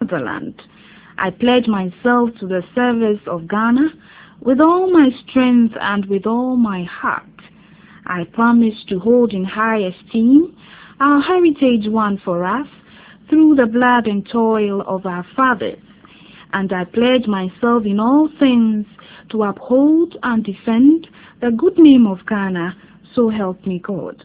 motherland. I pledge myself to the service of Ghana with all my strength and with all my heart. I promise to hold in high esteem our heritage won for us through the blood and toil of our fathers, and I pledge myself in all things to uphold and defend the good name of Ghana, so help me God.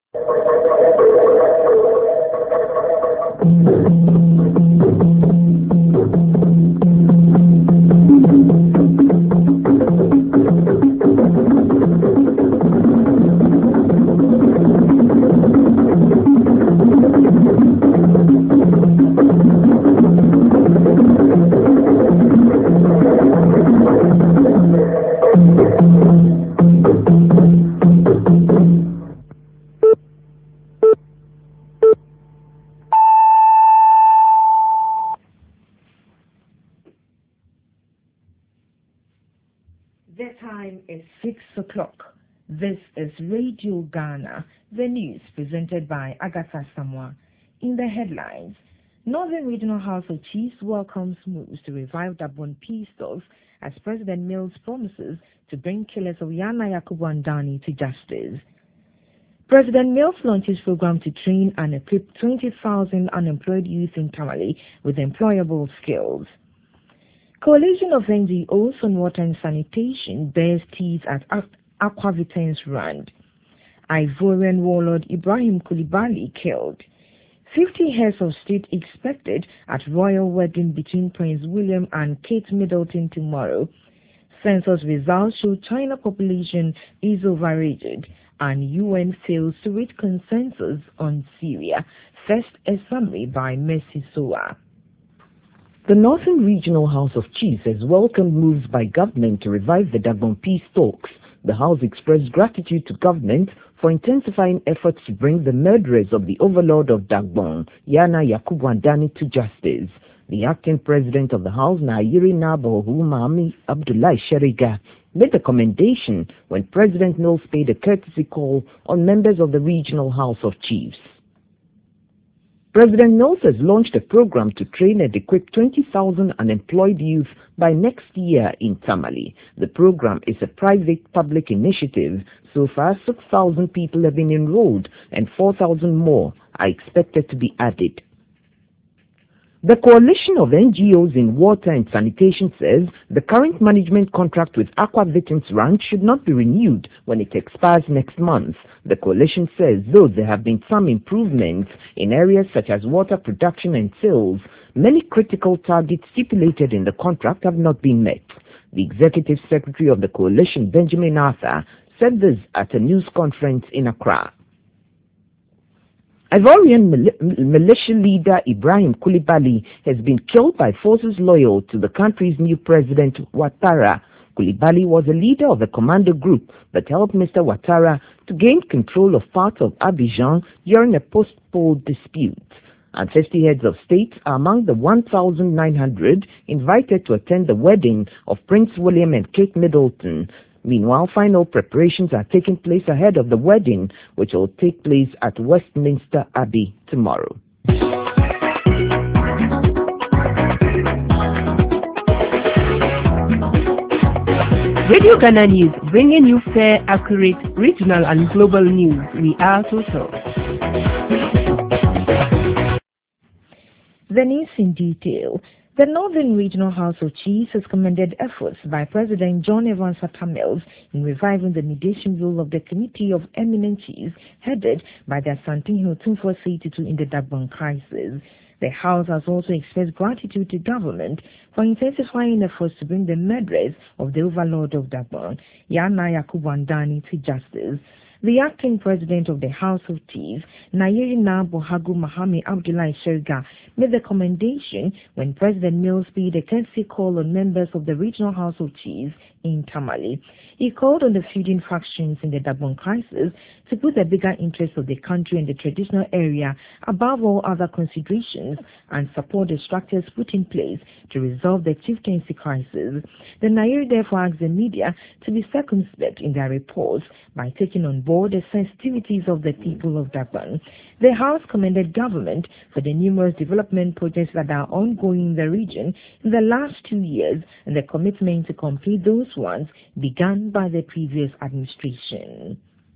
The time is 6 o'clock. This is Radio Ghana, the news presented by Agatha Samoa. In the headlines, Northern Regional House of Chiefs welcomes moves to revive Dagbon peace talks as President Mills promises to bring killers of Yana Yakubu Andani to justice. President Mills launches program to train and equip 20,000 unemployed youth in Tamale with employable skills. Coalition of NGOs on water and sanitation bears teeth at Aquavitans Rand. Ivorian warlord Ibrahim Koulibaly killed. 50 heads of state expected at royal wedding between Prince William and Kate Middleton tomorrow. Census results show China population is overrated, and UN fails to reach consensus on Syria. First, a summary by Mercy Soa. The Northern Regional House of Chiefs has welcomed moves by government to revive the Dagbon peace talks. The House expressed gratitude to government for intensifying efforts to bring the murderers of the overlord of Dagbon, Yana Yakubu Andani, to justice. The acting president of the House, Nairi Nabo Mami Abdullahi Sheriga, made the commendation when President Mills paid a courtesy call on members of the Regional House of Chiefs. President Mills has launched a program to train and equip 20,000 unemployed youth by next year in Tamale. The program is a private-public initiative. So far, 6,000 people have been enrolled and 4,000 more are expected to be added. The coalition of NGOs in water and sanitation says the current management contract with Aquavitans Ranch should not be renewed when it expires next month. The coalition says though there have been some improvements in areas such as water production and sales, many critical targets stipulated in the contract have not been met. The executive secretary of the coalition, Benjamin Arthur, said this at a news conference in Accra. Ivorian militia leader Ibrahim Koulibaly has been killed by forces loyal to the country's new president, Ouattara. Koulibaly was a leader of the commando group that helped Mr. Ouattara to gain control of parts of Abidjan during a post-poll dispute. And 50 heads of state are among the 1,900 invited to attend the wedding of Prince William and Kate Middleton. Meanwhile, final preparations are taking place ahead of the wedding, which will take place at Westminster Abbey tomorrow. Radio Ghana News, bringing you fair, accurate, regional and global news. We are total. The news in detail. The Northern Regional House of Chiefs has commended efforts by President John Evans Atta Mills in reviving the mediation role of the Committee of Eminent Chiefs headed by the Asantehene Otumfuo Sey-Tutu in the Dagbon crisis. The House has also expressed gratitude to government for intensifying efforts to bring the murderers of the overlord of Dagbon, Yana Yakubu Andani, to justice. The acting president of the House of Chiefs, Nairi Nabo Mahami Abdullahi Sheriga, made the commendation when President Mills paid a courtesy call on members of the Regional House of Chiefs in Tamale. He called on the feuding factions in the Dagbon crisis to put the bigger interests of the country and the traditional area above all other considerations and support the structures put in place to resolve the chieftaincy crisis. The Nairi therefore asked the media to be circumspect in their reports by taking on board the sensitivities of the people of Dagbon. The House commended government for the numerous development projects that are ongoing in the region in the last 2 years and the commitment to complete those ones begun by the previous administration.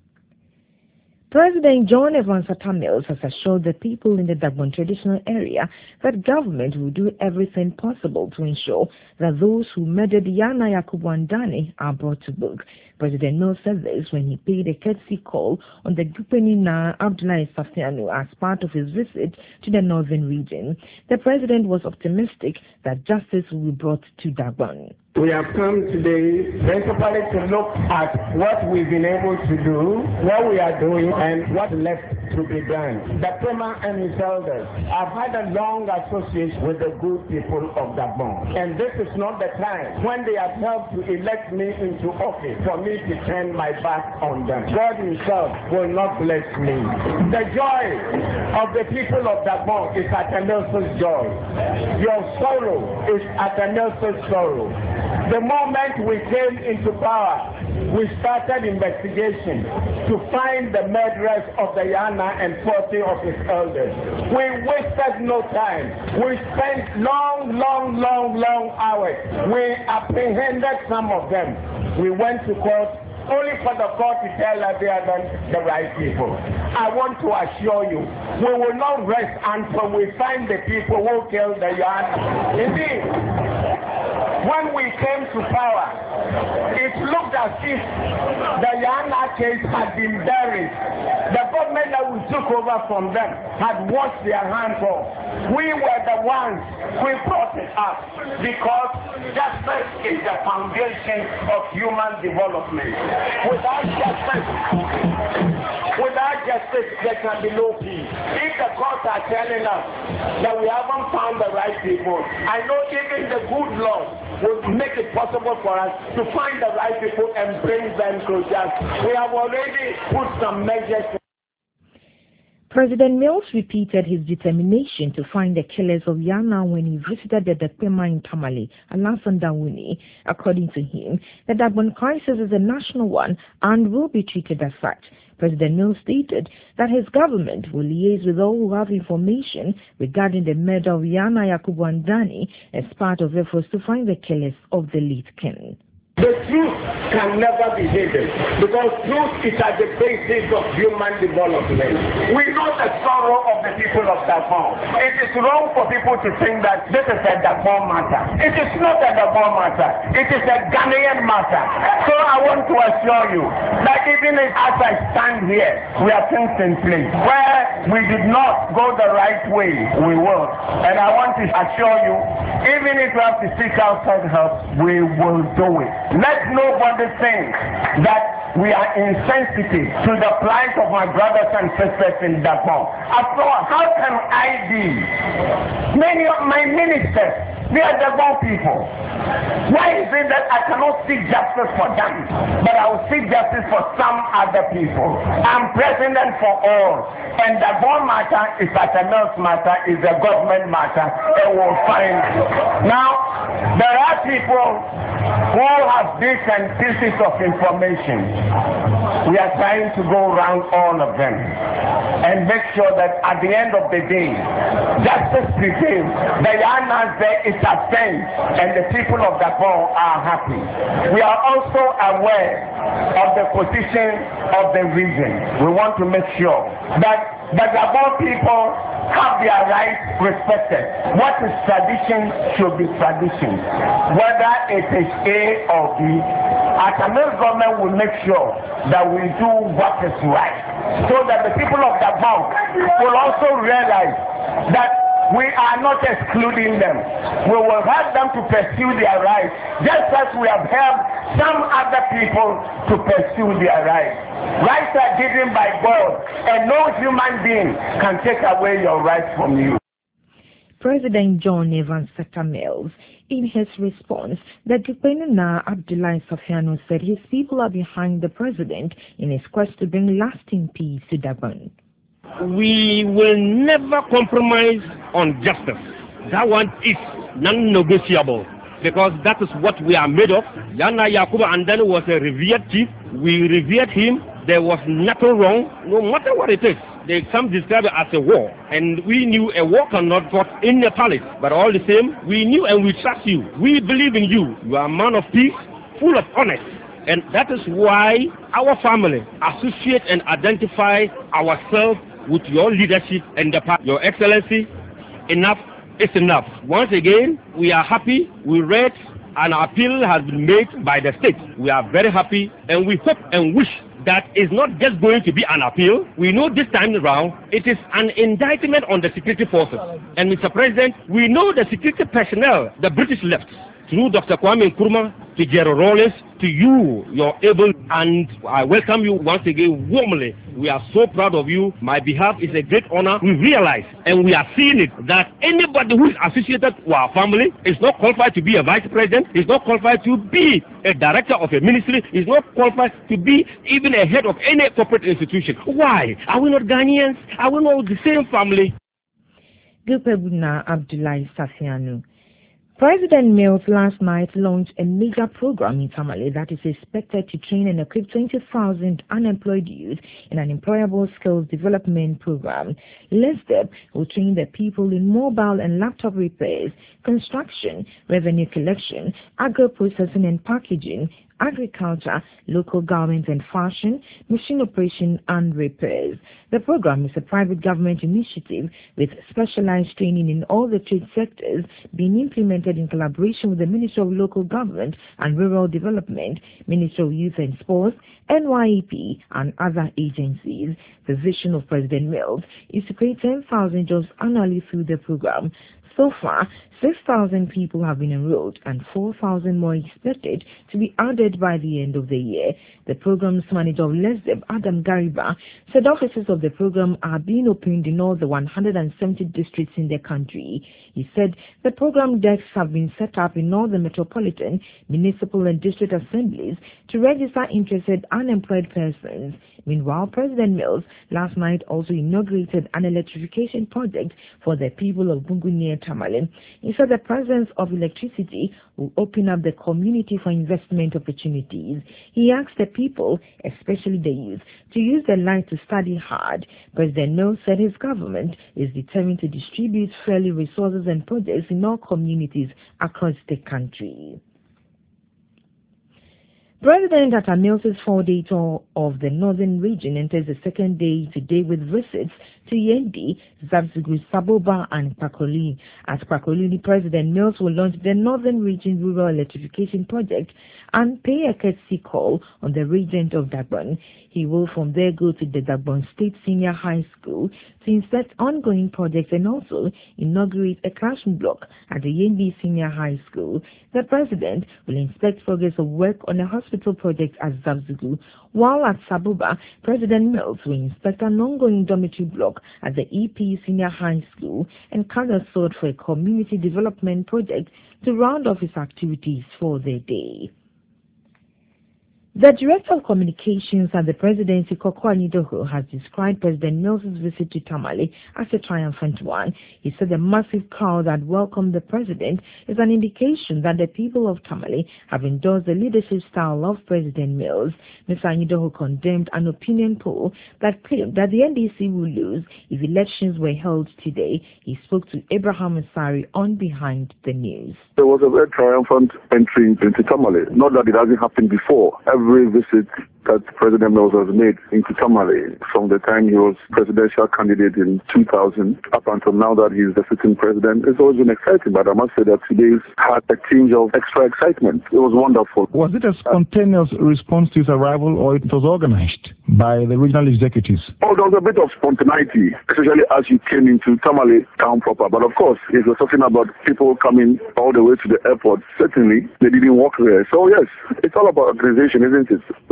President John Evans Atta Mills has assured the people in the Dagbon traditional area that government will do everything possible to ensure that those who murdered Yana Yakubu Andani are brought to book. President Mills said this when he paid a courtesy call on the Gupenina Abdullahi Safianu as part of his visit to the northern region. The president was optimistic that justice will be brought to Dagbon. We have come today principally to look at what we've been able to do, what we are doing, and what left to be done. The Pema and his elders have had a long association with the good people of Dagbon. And this is not the time when they have helped to elect me into office for me to turn my back on them. God himself will not bless me. The joy of the people of Dagbon is Atanel's joy. Your sorrow is Atanel's sorrow. The moment we came into power, we started investigation to find the murderers of the Yana and 40 of his elders. We wasted no time. We spent long hours. We apprehended some of them. We went to court only for the court to tell us they are the right people. I want to assure you, we will not rest until we find the people who killed the Yana. Indeed, when we came to power, it looked as if the Yana case had been buried. The government that we took over from them had washed their hands off. We were the ones who brought it up because justice is the foundation of human development. Without justice, there can be no peace. If the courts are telling us that we haven't found the right people, I know even the good Lord will make it possible for us to find the right people and bring them to justice. We have already put some measures. President Mills repeated his determination to find the killers of Yana when he visited the Pema in Tamale, Alassane Dawuni. According to him, the Dagbon crisis is a national one and will be treated as such. President Mills stated that his government will liaise with all who have information regarding the murder of Yana Yakubu Andani as part of efforts to find the killers of the late king. The truth can never be hidden because truth is at the basis of human development. We know the sorrow of the people of Dagbon. It is wrong for people to think that this is a Dagbon matter. It is not a Dagbon matter. It is a Ghanaian matter. So I want to assure you that even as I stand here, we have things in place. Where we did not go the right way, we will. And I want to assure you, even if we have to seek outside help, we will do it. Let nobody think that we are insensitive to the plight of my brothers and sisters in Dagbon. After all, how can I be? Many of my ministers, they are Dagbon people. Why is it that I cannot seek justice for them, but I will seek justice for some other people? I'm president for all, and the Dagbon matter is Atanel's matter, is a government matter, and we'll find. Now, there are people who have bits and pieces of information. We are trying to go around all of them and make sure that at the end of the day, justice prevails. The Yanas there is absent, and the people of Dagbon are happy. We are also aware of the position of the region. We want to make sure that the Dagbon people have their rights respected. What is tradition should be tradition, whether it is A or B. Atta Mills government will make sure that we do what is right, so that the people of Dagbon will also realize that we are not excluding them. We will help them to pursue their rights, just as we have helped some other people to pursue their rights. Rights are given by God, and no human being can take away your rights from you. President John Evans Atta Mills. In his response, the Dupenina Abdullahi Safiano said his people are behind the president in his quest to bring lasting peace to Dagbon. We will never compromise on justice. That one is non-negotiable because that is what we are made of. Yana Yakuba Andani was a revered chief. We revered him. There was nothing wrong, no matter what it is. Some describe it as a war, and we knew a war cannot fought in the palace. But all the same, we knew and we trust you. We believe in you. You are a man of peace, full of honesty. And that is why our family associate and identify ourselves with your leadership and the party. Your Excellency, enough is enough. Once again, we are happy. We read an appeal has been made by the state. We are very happy, and we hope and wish that is not just going to be an appeal. We know this time around it is an indictment on the security forces. And Mr. President, we know the security personnel, the British left, through Dr. Kwame Nkrumah, to Gerald Rawlings, to you, your able, and I welcome you once again warmly. We are so proud of you. My behalf is a great honor. We realize and we are seeing it that anybody who is associated with our family is not qualified to be a vice president, is not qualified to be a director of a ministry, is not qualified to be even a head of any corporate institution. Why? Are we not Ghanaians? Are we not the same family? Gupebuna Abdullahi Safianu. President Mills last night launched a major program in Tamale that is expected to train and equip 20,000 unemployed youth in an employable skills development program. LESDEP will train the people in mobile and laptop repairs, construction, revenue collection, agro-processing and packaging, agriculture, local government and fashion, machine operation and repairs. The program is a private government initiative with specialized training in all the trade sectors being implemented in collaboration with the Ministry of Local Government and Rural Development, Ministry of Youth and Sports, NYEP and other agencies. The vision of President Mills is to create 10,000 jobs annually through the program. So far, 6,000 people have been enrolled and 4,000 more expected to be added by the end of the year. The program's manager of LESDEP, Adam Gariba, said offices of the program are being opened in all the 170 districts in the country. He said the program desks have been set up in all the metropolitan, municipal and district assemblies to register interested unemployed persons. Meanwhile, President Mills last night also inaugurated an electrification project for the people of Gungu Tamale. He said the presence of electricity will open up the community for investment opportunities. He asked the people, especially the youth, to use the light to study hard. President Mills said his government is determined to distribute fairly resources and projects in all communities across the country. President Atta Mills' 4-day tour of the northern region enters the second day today with visits to Yendi, Zabzugu, Saboba, and Pakoli. At Pakoli, President Mills will launch the Northern Region Rural Electrification Project and pay a courtesy call on the regent of Dagbon. He will from there go to the Dagbon State Senior High School to inspect ongoing projects and also inaugurate a classroom block at the Yendi Senior High School. The president will inspect progress of work on a hospital project at Zabzugu, while at Sabuba, President Mills will inspect an ongoing dormitory block at the EP Senior High School and gather sword for a community development project to round off his activities for the day. The Director of Communications at the Presidency, Koko Anyidoho, has described President Mills' visit to Tamale as a triumphant one. He said the massive crowd that welcomed the President is an indication that the people of Tamale have endorsed the leadership style of President Mills. Mr. Anyidoho condemned an opinion poll that claimed that the NDC will lose if elections were held today. He spoke to Abraham Asari on Behind the News. There was a very triumphant entry into Tamale. Not that it hasn't happened before. Every visit that President Mills has made into Tamale from the time he was presidential candidate in 2000 up until now that he's the sitting president, it's always been exciting. But I must say that today's had a tinge of extra excitement. It was wonderful. Was it a spontaneous response to his arrival, or it was organized by the regional executives? Oh, there was a bit of spontaneity, especially as you came into Tamale town proper. But of course, if you're talking about people coming all the way to the airport, certainly they didn't walk there. So yes, it's all about organization, isn't it? The president is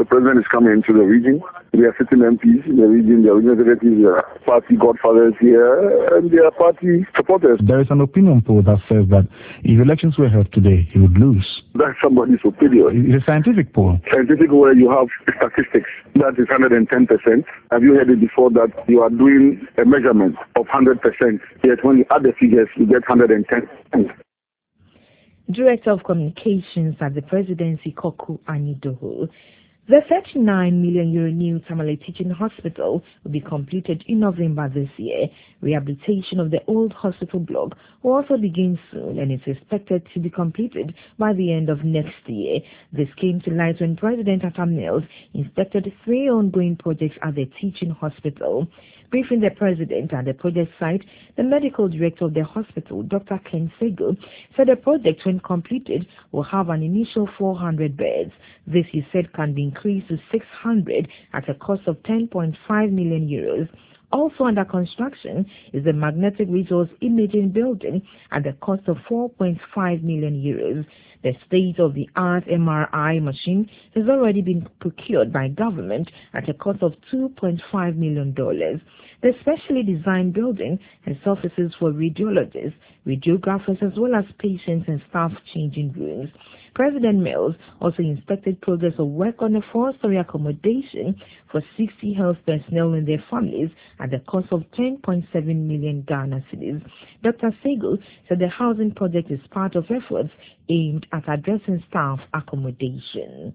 is coming into the region. We are sitting MPs in the region, the representatives, party godfathers here, and they are party supporters. There is an opinion poll that says that if elections were held today, he would lose. That's somebody's opinion. It's a scientific poll. Scientific where you have statistics. That is 110%. Have you heard it before that you are doing a measurement of 100%, yet when you add the figures, you get 110%. Director of Communications at the Presidency, Koku Anidoho. The 39 million euro new Tamale Teaching Hospital will be completed in November this year. Rehabilitation of the old hospital block will also begin soon and is expected to be completed by the end of next year. This came to light when President Atta Mills inspected 3 ongoing projects at the teaching hospital. Briefing the president at the project site, the medical director of the hospital, Dr. Ken Sego, said the project, when completed, will have an initial 400 beds. This, he said, can be increased to 600 at a cost of 10.5 million euros. Also under construction is the magnetic resource imaging building at the cost of 4.5 million euros. The state-of-the-art MRI machine has already been procured by government at a cost of $2.5 million. The specially designed building has offices for radiologists, radiographers, as well as patients and staff changing rooms. President Mills also inspected progress of work on a 4-story accommodation for 60 health personnel and their families at the cost of 10.7 million Ghana cedis. Dr. Sego said the housing project is part of efforts aimed at addressing staff accommodation.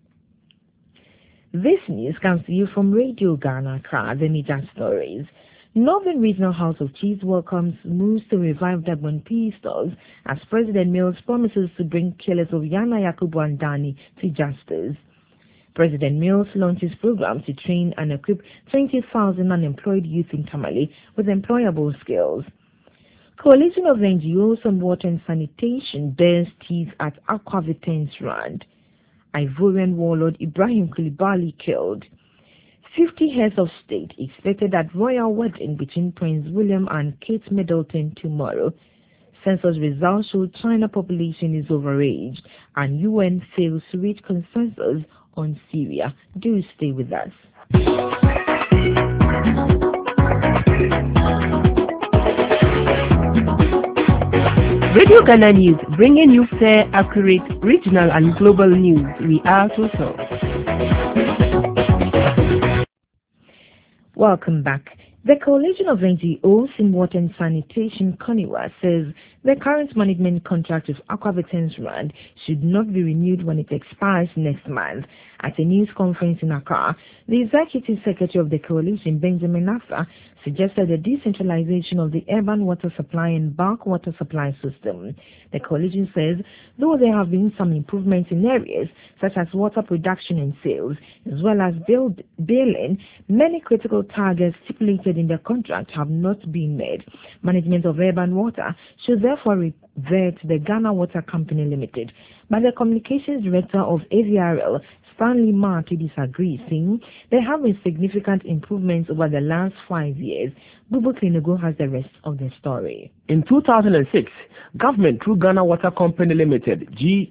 This news comes to you from Radio Ghana Accra, the media stories. Northern Regional House of Chiefs welcomes moves to revive Dagbon PE stores as President Mills promises to bring killers of Yana Yakubu and Dani to justice. President Mills launched his program to train and equip 20,000 unemployed youth in Tamale with employable skills. Coalition of NGOs on water and sanitation bears teeth at Aquavitens Rand. Ivorian warlord Ibrahim Koulibaly killed. 50 heads of state expected at royal wedding between Prince William and Kate Middleton tomorrow. Census results show China population is overaged and UN fails to reach consensus on Syria. Do stay with us. Radio Ghana News, bringing you fair, accurate, regional and global news. We are Total. Welcome back. The Coalition of NGOs in Water and Sanitation, CONIWA, says the current management contract with Aquavitens Rand should not be renewed when it expires next month. At a news conference in Accra, the Executive Secretary of the Coalition, Benjamin Affa, suggested the decentralization of the urban water supply and bulk water supply system. The coalition says, though there have been some improvements in areas such as water production and sales, as well as billing, many critical targets stipulated in the contract have not been met. Management of urban water should therefore revert to the Ghana Water Company Limited. But the communications director of AVRL, Stanley Marty, disagrees, saying there have been significant improvements over the last 5 years. Bubu Klinugu has the rest of the story. In 2006, government through Ghana Water Company Limited,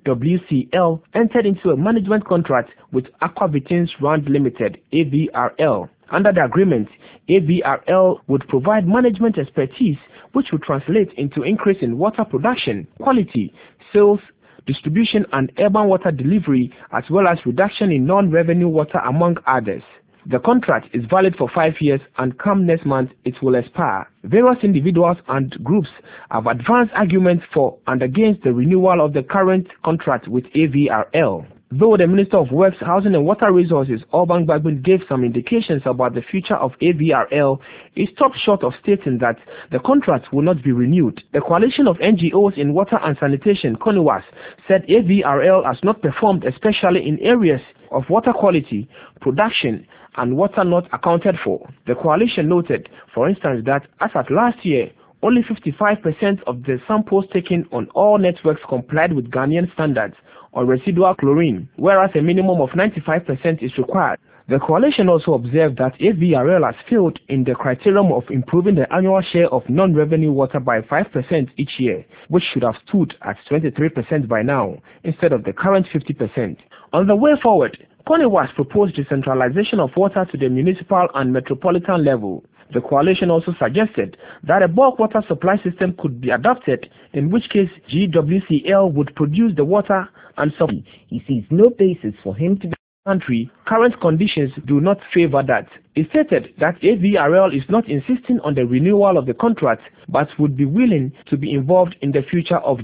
GWCL, entered into a management contract with Aquavitens Rand Limited, AVRL. Under the agreement, AVRL would provide management expertise which would translate into increase in water production, quality, sales, distribution and urban water delivery, as well as reduction in non-revenue water, among others. The contract is valid for 5 years and come next month it will expire. Various individuals and groups have advanced arguments for and against the renewal of the current contract with AVRL. Though the Minister of Works, Housing and Water Resources, Obang Bagbin, gave some indications about the future of AVRL, he stopped short of stating that the contract will not be renewed. The Coalition of NGOs in Water and Sanitation, CONIWAS, said AVRL has not performed, especially in areas of water quality, production, and water not accounted for. The coalition noted, for instance, that as of last year, only 55% of the samples taken on all networks complied with Ghanaian standards on residual chlorine, whereas a minimum of 95% is required. The coalition also observed that AVRL has failed in the criterion of improving the annual share of non-revenue water by 5% each year, which should have stood at 23% by now, instead of the current 50%. On the way forward, CONEWAS proposed decentralization of water to the municipal and metropolitan level. The coalition also suggested that a bulk water supply system could be adopted, in which case GWCL would produce the water and supply. He sees no basis for him to be country. Current conditions do not favor that. It stated that AVRL is not insisting on the renewal of the contract, but would be willing to be involved in the future of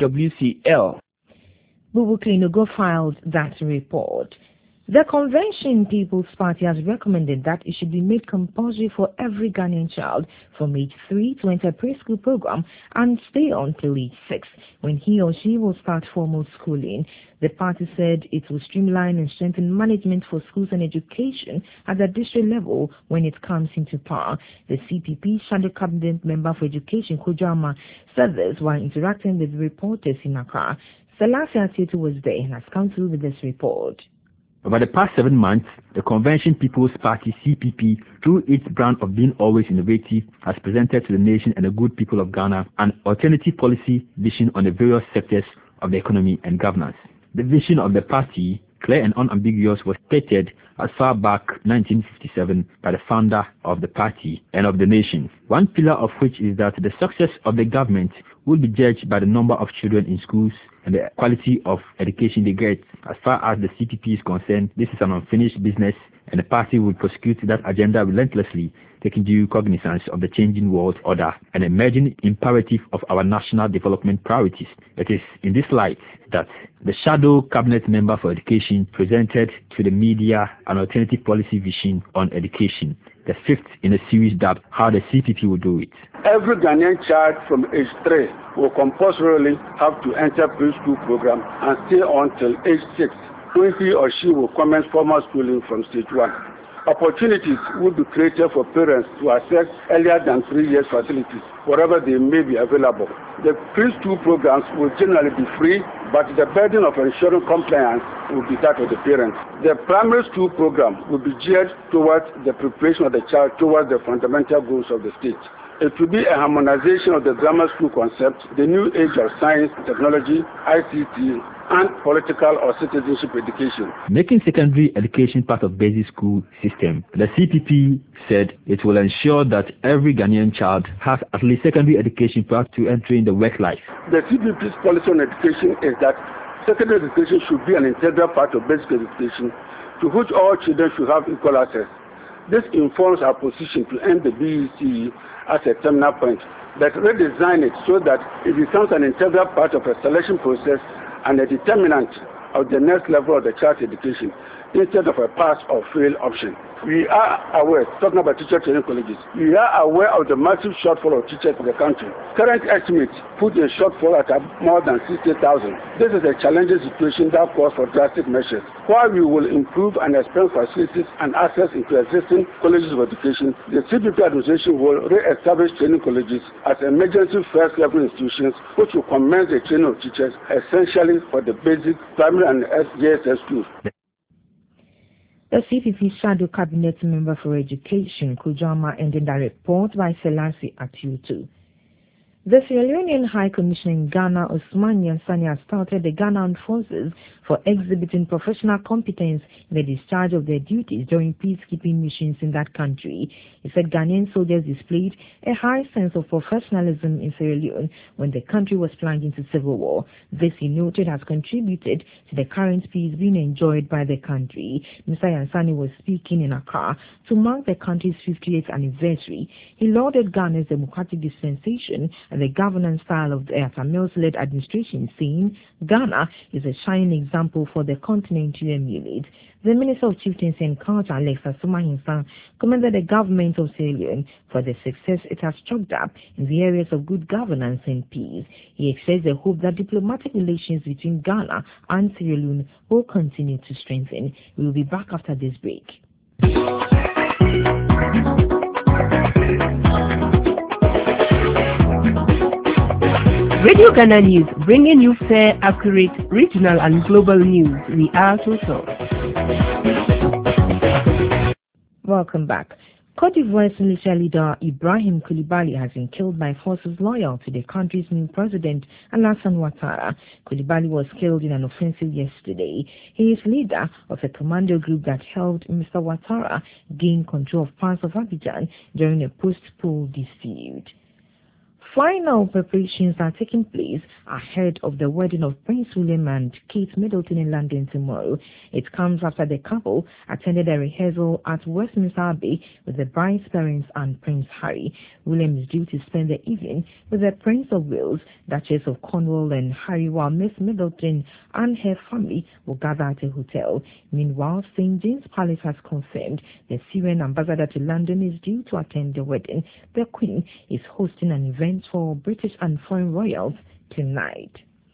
GWCL. Bubu Klinugo filed that report. The Convention People's Party has recommended that it should be made compulsory for every Ghanaian child from age 3 to enter a preschool program and stay on till age 6 when he or she will start formal schooling. The party said it will streamline and strengthen management for schools and education at the district level when it comes into power. The CPP Shadow Cabinet Member for Education, Kujama, said this while interacting with reporters in Accra. Selassie Atitu was there and has come through with this report. Over the past 7 months, the Convention People's Party, CPP, through its brand of being always innovative, has presented to the nation and the good people of Ghana an alternative policy vision on the various sectors of the economy and governance. The vision of the party, clear and unambiguous, was stated as far back 1957 by the founder of the party and of the nation. One pillar of which is that the success of the government will be judged by the number of children in schools and the quality of education they get. As far as the CPP is concerned, this is an unfinished business, and the party will prosecute that agenda relentlessly, taking due cognizance of the changing world order and emerging imperative of our national development priorities. It is in this light that the Shadow Cabinet Member for Education presented to the media an alternative policy vision on education, the fifth in a series dubbed How the CPP Will Do It. Every Ghanaian child from age 3 will compulsorily have to enter preschool program and stay on till age 6, when he or she will commence formal schooling from stage 1. Opportunities will be created for parents to access earlier than 3 years facilities, wherever they may be available. The preschool programs will generally be free, but the burden of ensuring compliance will be that of the parents. The primary school program will be geared towards the preparation of the child towards the fundamental goals of the state. It will be a harmonization of the grammar school concept, the new age of science, technology, ICT, and political or citizenship education. Making secondary education part of basic school system, the CPP said it will ensure that every Ghanaian child has at least secondary education prior to entering the work life. The CPP's policy on education is that secondary education should be an integral part of basic education to which all children should have equal access. This informs our position to end the BECE as a terminal point, but redesign it so that it becomes an integral part of a selection process and a determinant of the next level of the child's education, instead of a pass or fail option. We are aware, talking about teacher training colleges, we are aware of the massive shortfall of teachers in the country. Current estimates put a shortfall at more than 60,000. This is a challenging situation that calls for drastic measures. While we will improve and expand facilities and access into existing colleges of education, the CPP administration will re-establish training colleges as emergency first-level institutions which will commence the training of teachers essentially for the basic, primary and JSS schools. The CPP Shadow Cabinet Member for Education, Kujama, ended that report by Selassie Atitu. The Sierra Leonean High Commissioner in Ghana, Osman Yansani, has started the Ghana Armed Forces for exhibiting professional competence in the discharge of their duties during peacekeeping missions in that country. He said Ghanaian soldiers displayed a high sense of professionalism in Sierra Leone when the country was plunged into civil war. This, he noted, has contributed to the current peace being enjoyed by the country. Mr. Yansani was speaking in Accra to mark the country's 50th anniversary. He lauded Ghana's democratic dispensation and the governance style of the Mills-led administration, saying Ghana is a shining example for the continent to emulate. The Minister of Chieftaincy and Culture, Alexa Sumahinsa, commended the government of Sierra Leone for the success it has chalked up in the areas of good governance and peace. He expressed the hope that diplomatic relations between Ghana and Sierra Leone will continue to strengthen. We will be back after this break. Radio Ghana News, bringing you fair, accurate, regional and global news. We are Total. Welcome back. Cote d'Ivoire's militia leader Ibrahim Koulibaly has been killed by forces loyal to the country's new president, Alassane Ouattara. Koulibaly was killed in an offensive yesterday. He is leader of a commando group that helped Mr. Ouattara gain control of parts of Abidjan during a post-poll dispute. Final preparations are taking place ahead of the wedding of Prince William and Kate Middleton in London tomorrow. It comes after the couple attended a rehearsal at Westminster Abbey with the bride's parents and Prince Harry. William is due to spend the evening with the Prince of Wales, Duchess of Cornwall and Harry, while Miss Middleton and her family will gather at a hotel. Meanwhile, St. James Palace has confirmed the Syrian ambassador to London is due to attend the wedding. The Queen is hosting an event for British and foreign royals tonight.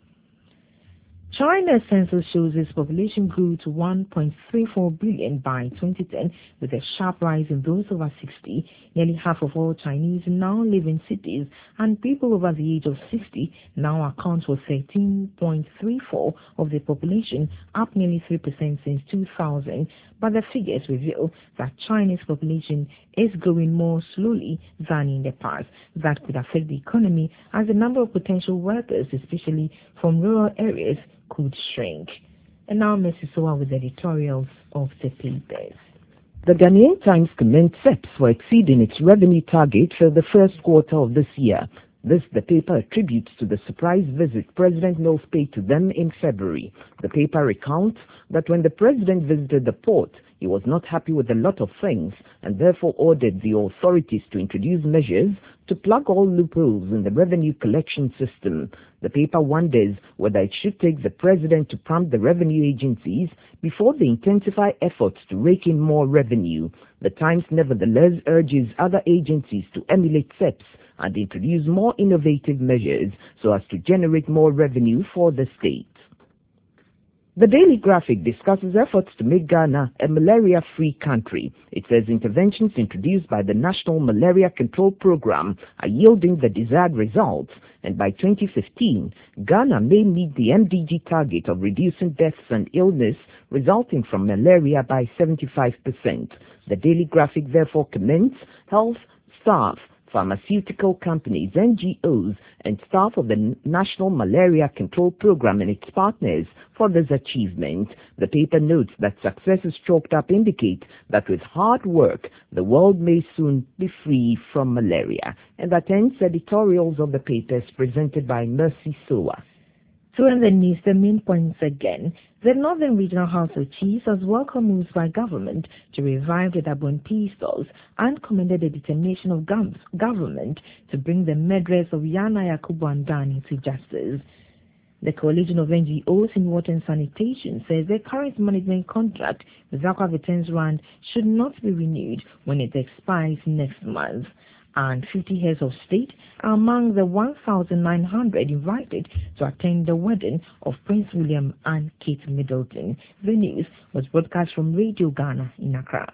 China's census shows its population grew to 1.34 billion by 2010, with a sharp rise in those over 60. Nearly half of all Chinese now live in cities, and people over the age of 60 now account for 13.34% of the population, up nearly 3% since 2000. But the figures reveal that China's population is growing more slowly than in the past. That could affect the economy, as the number of potential workers, especially from rural areas, could shrink. And now Mrs. Soa with editorials of the papers. The Ghanaian Times commends CEPS for exceeding its revenue target for the first quarter of this year. This, the paper attributes to the surprise visit President Mills paid to them in February. The paper recounts that when the president visited the port, he was not happy with a lot of things and therefore ordered the authorities to introduce measures to plug all loopholes in the revenue collection system. The paper wonders whether it should take the president to prompt the revenue agencies before they intensify efforts to rake in more revenue. The Times nevertheless urges other agencies to emulate CEPS and introduce more innovative measures so as to generate more revenue for the state. The Daily Graphic discusses efforts to make Ghana a malaria-free country. It says interventions introduced by the National Malaria Control Program are yielding the desired results, and by 2015, Ghana may meet the MDG target of reducing deaths and illness resulting from malaria by 75%. The Daily Graphic therefore commends health staff, pharmaceutical companies, NGOs, and staff of the National Malaria Control Program and its partners for this achievement. The paper notes that successes chalked up indicate that with hard work, the world may soon be free from malaria. And that ends editorials of the papers presented by Mercy Soa. So in the news, the main points again. The Northern Regional House of Chiefs has welcomed moves by government to revive the Dabon Peace Talks and commended the determination of government to bring the murderers of Yana Yakubu and Dani to justice. The Coalition of NGOs in Water and Sanitation says the current management contract with Aqua Vitens Rand should not be renewed when it expires next month. And 50 heads of state are among the 1,900 invited to attend the wedding of Prince William and Kate Middleton. The news was broadcast from Radio Ghana in Accra.